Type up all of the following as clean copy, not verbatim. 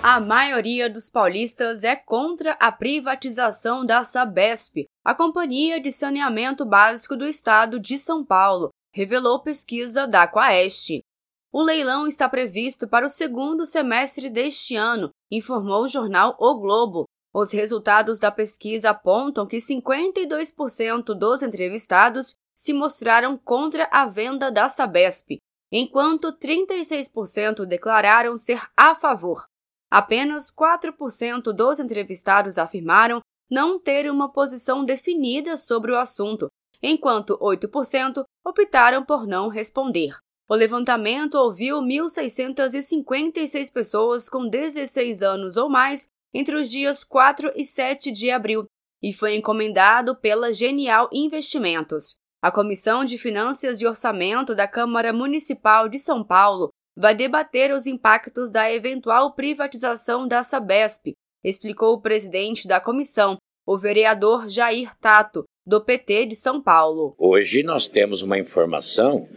A maioria dos paulistas é contra a privatização da Sabesp, a Companhia de Saneamento Básico do Estado de São Paulo, revelou pesquisa da Quaest. O leilão está previsto para o segundo semestre deste ano, informou o jornal O Globo. Os resultados da pesquisa apontam que 52% dos entrevistados se mostraram contra a venda da Sabesp, enquanto 36% declararam ser a favor. Apenas 4% dos entrevistados afirmaram não ter uma posição definida sobre o assunto, enquanto 8% optaram por não responder. O levantamento ouviu 1.656 pessoas com 16 anos ou mais entre os dias 4 e 7 de abril e foi encomendado pela Genial Investimentos. A Comissão de Finanças e Orçamento da Câmara Municipal de São Paulo vai debater os impactos da eventual privatização da Sabesp, explicou o presidente da comissão, o vereador Jair Tato, do PT de São Paulo. Hoje nós temos uma informação,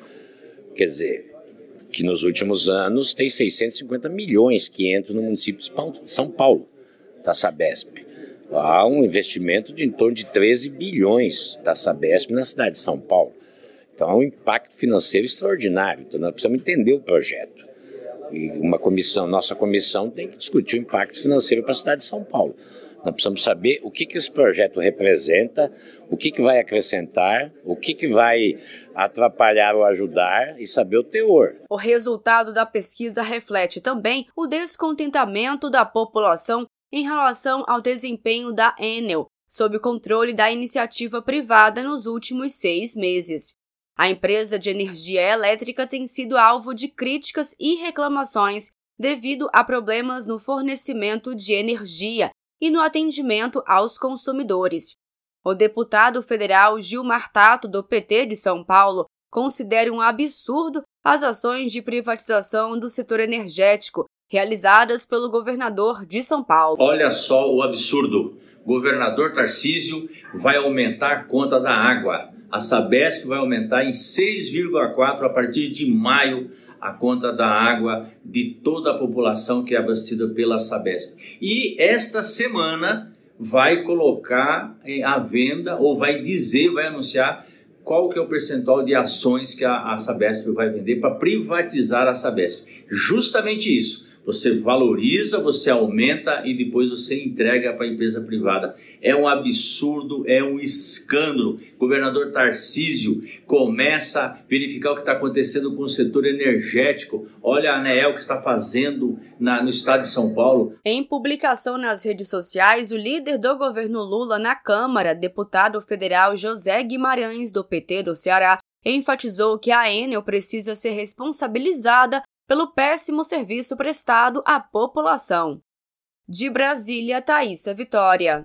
que nos últimos anos tem 650 milhões que entram no município de São Paulo, da Sabesp. Há um investimento de em torno de 13 bilhões da Sabesp na cidade de São Paulo. Então é um impacto financeiro extraordinário, então nós precisamos entender o projeto. E nossa comissão tem que discutir o impacto financeiro para a cidade de São Paulo. Nós precisamos saber o que esse projeto representa, o que vai acrescentar, o que vai atrapalhar ou ajudar e saber o teor. O resultado da pesquisa reflete também o descontentamento da população em relação ao desempenho da Enel, sob o controle da iniciativa privada nos últimos 6 meses. A empresa de energia elétrica tem sido alvo de críticas e reclamações devido a problemas no fornecimento de energia e no atendimento aos consumidores. O deputado federal Gilmar Tato, do PT de São Paulo, considera um absurdo as ações de privatização do setor energético realizadas pelo governador de São Paulo. Olha só o absurdo. O governador Tarcísio vai aumentar a conta da água. A Sabesp vai aumentar em 6,4% a partir de maio a conta da água de toda a população que é abastecida pela Sabesp. E esta semana vai colocar à venda, ou vai anunciar qual que é o percentual de ações que a Sabesp vai vender para privatizar a Sabesp. Justamente isso. Você valoriza, você aumenta e depois você entrega para a empresa privada. É um absurdo, é um escândalo. O governador Tarcísio começa a verificar o que está acontecendo com o setor energético. Olha a ANEEL que está fazendo no estado de São Paulo. Em publicação nas redes sociais, o líder do governo Lula na Câmara, deputado federal José Guimarães, do PT do Ceará, enfatizou que a Enel precisa ser responsabilizada pelo péssimo serviço prestado à população. De Brasília, Thaísa Vitória.